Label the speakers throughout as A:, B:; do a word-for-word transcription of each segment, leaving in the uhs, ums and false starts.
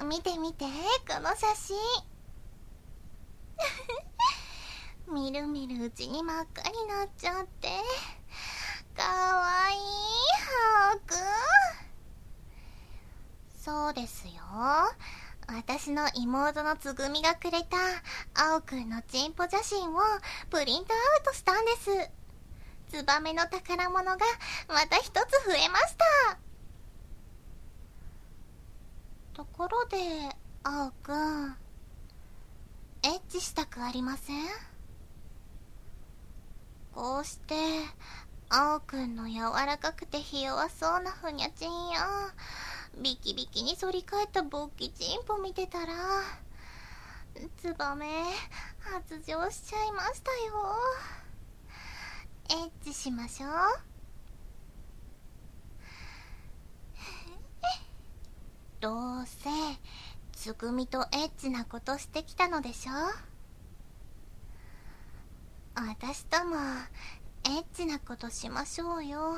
A: 見て見て、この写真。みるみるうちに真っ赤になっちゃって。かわいい、ハオくん。そうですよ。私の妹のつぐみがくれた青くんのチンポ写真をプリントアウトしたんです。ツバメの宝物がまた一つ増えました。ところで、青くん、エッチしたくありません？こうして青くんの柔らかくてひ弱そうなふにゃちんやビキビキに反り返った勃起チンポ見てたら、ツバメ発情しちゃいましたよ。エッチしましょう。どうせつぐみとエッチなことしてきたのでしょ。私ともエッチなことしましょうよ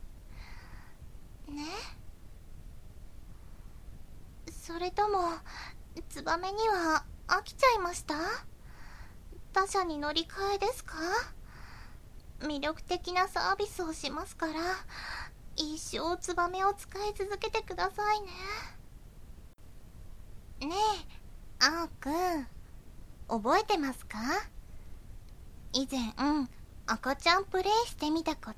A: ね。それともツバメには飽きちゃいました？他社に乗り換えですか？魅力的なサービスをしますから、一生ツバメを使い続けてくださいね。ねえ、青くん、覚えてますか？以前、うん、赤ちゃんプレイしてみたこと。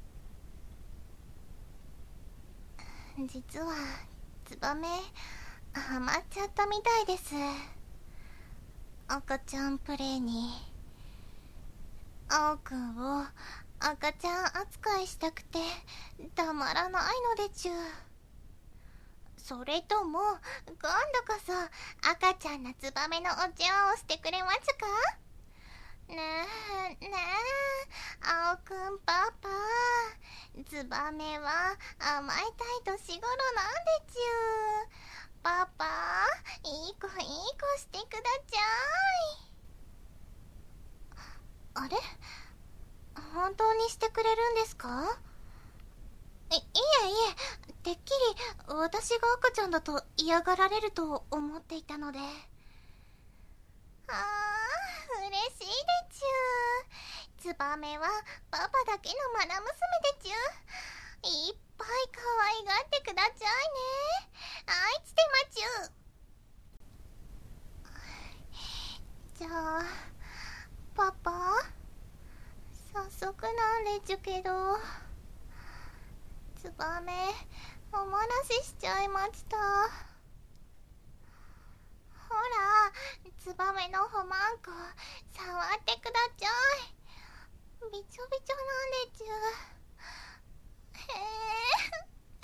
A: 実は、ツバメ、ハマっちゃったみたいです。赤ちゃんプレイに。青くんを赤ちゃん扱いしたくてたまらないのでちゅ。それとも今度こそ赤ちゃんなツバメのお茶をしてくれまちゅか？ねえねえ、青くんパパ、ツバメは甘えたい年頃なんでちゅ。パパ、いい子いい子してくだちゃい。あれ？本当にしてくれるんですか？い、いえいえ、てっきり私が赤ちゃんだと嫌がられると思っていたので。あー、嬉しいでちゅ。ツバメはパパだけのマナ娘でちゅ。いっぱい可愛がってくだちゃいね。愛してまちゅ。じゃあ、パパ、早速なんでちゅけど、ツバメ、おもらししちゃいました。ほら、ツバメのほまんこ、触ってくだちゃい。びちょびちょなんでちゅ。へえ。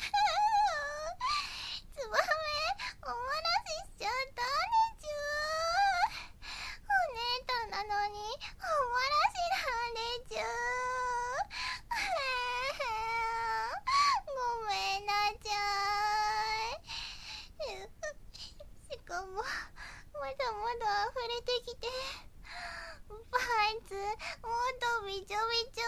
A: ツバメ、おもらししちゃったでちゅ。お姉たんなのに、おもらしなんでちゅ。ごめんなちゃい。しかも、まだまだ溢れてきて、パンツ、もっとびちょびちょ。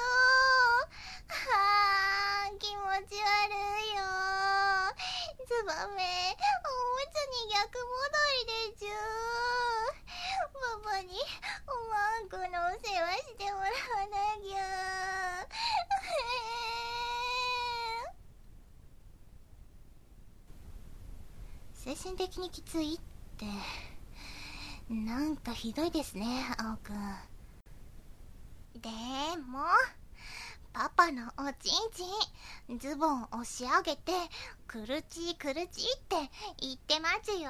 A: はあ、気持ち悪いよ。ツバメ、おむつに逆戻りでちゅ。パパにおまんこのお世話してもらわなきゃ。精神的にきついってなんかひどいですね、青くん。でもパパのおちんちんズボン押し上げてくるちくるちって言ってますよ。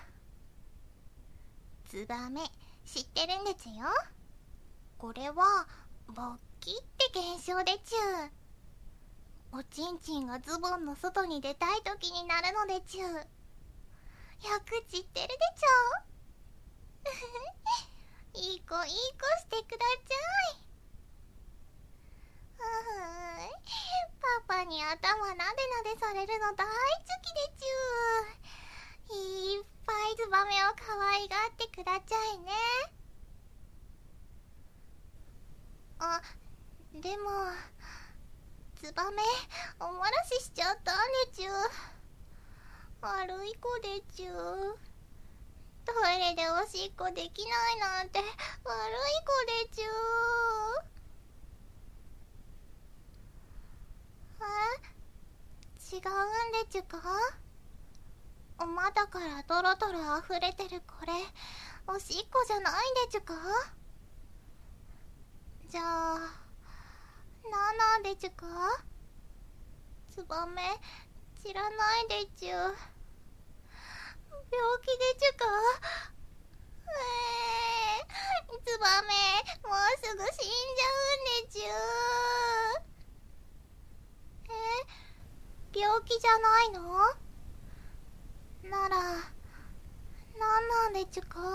A: ツバメ知ってるんですよ。これは勃起って現象でちゅ。おちんちんがズボンの外に出たい時になるのでちゅ。よく知ってるでちょ。いい子いい子してくだちゃい。うーん、パパに頭なでなでされるの大好きでちゅ。いっぱいツバメを可愛がってくだちゃいね。あ、でもツバメおもらししちゃったんでちゅ。 悪い子でちゅ。トイレでおしっこできないなんて悪い子でちゅ。え、違うんでちゅか？お股からドロドロ溢れてるこれ、おしっこじゃないんでちゅか？じゃあ、なんなんでちゅか？ツバメ、知らないでちゅ。病気でちゅか？えー、ツバメ、もうすぐ死んじゃうんでちゅ。え、病気じゃないの？なら、なんなんでちゅか？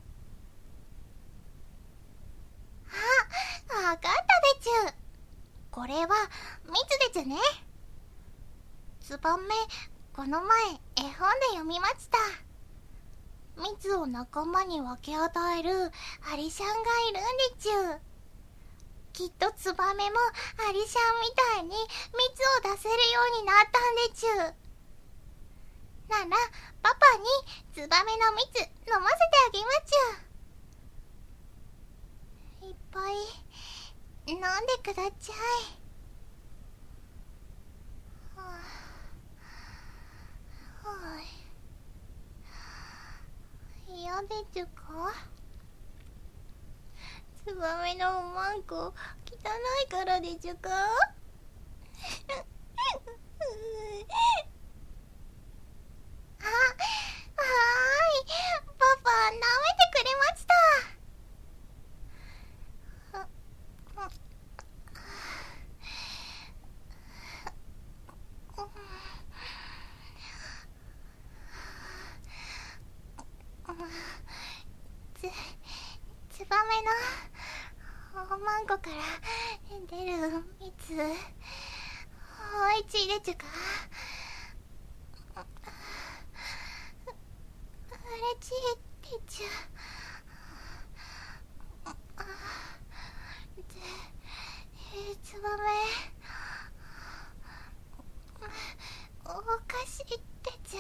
A: あ、わかったでちゅ。これは蜜でちゅね。ツバメ、この前絵本で読みました。蜜を仲間に分け与えるアリシャンがいるんでちゅ。きっとツバメもアリシャンみたいに蜜を出せるようになったんでちゅ。ならパパにツバメの蜜飲ませてあげまちゅ。いっぱい飲んでくだちゃい。はあ、はあ、嫌でちゅか？ツバメのおまんこ汚いからでちゅか？はあ、はーい、パパ舐めてくれました。つ、ツバメのおまんこから出る蜜、おいちいでちゅか？うれちいでちゅ。ツバメ、おかしいってちゅ。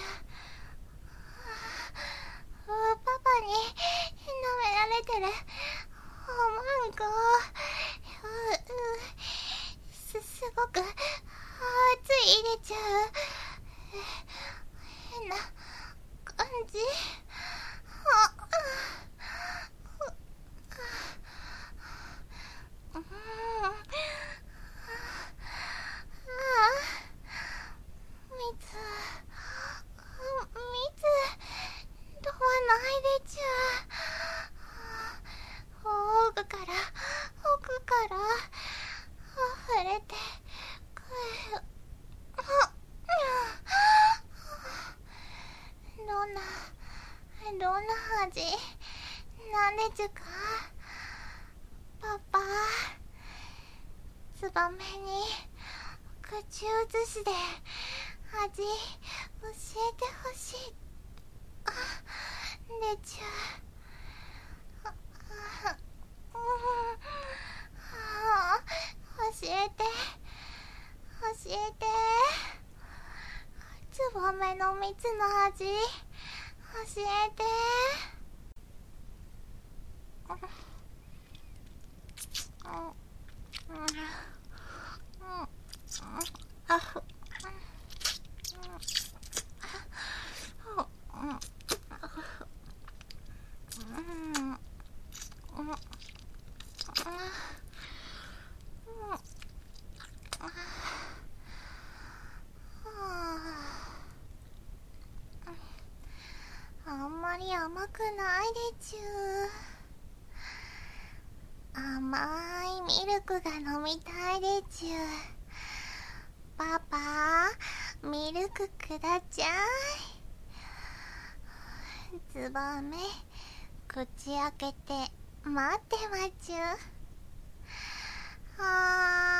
A: パパに舐められてるおまんこ、す、すごく熱いでちゅ。変な感じ。あ、うん、ああ、蜜、蜜とはないでちゅ。奥から奥から溢れてくる。どんなどんな味なんでちゅか？パパ、ツバメに口移しで味教えてほしいでちゅ。ああ、うん、ああ、教えて教えて。ツバメの蜜の味教えて。あんまり甘くないでちゅ。甘いミルクが飲みたいでちゅ。パパ、ミルクくだちゃい。ツバメ、口開けて待ってまちゅ。はーい。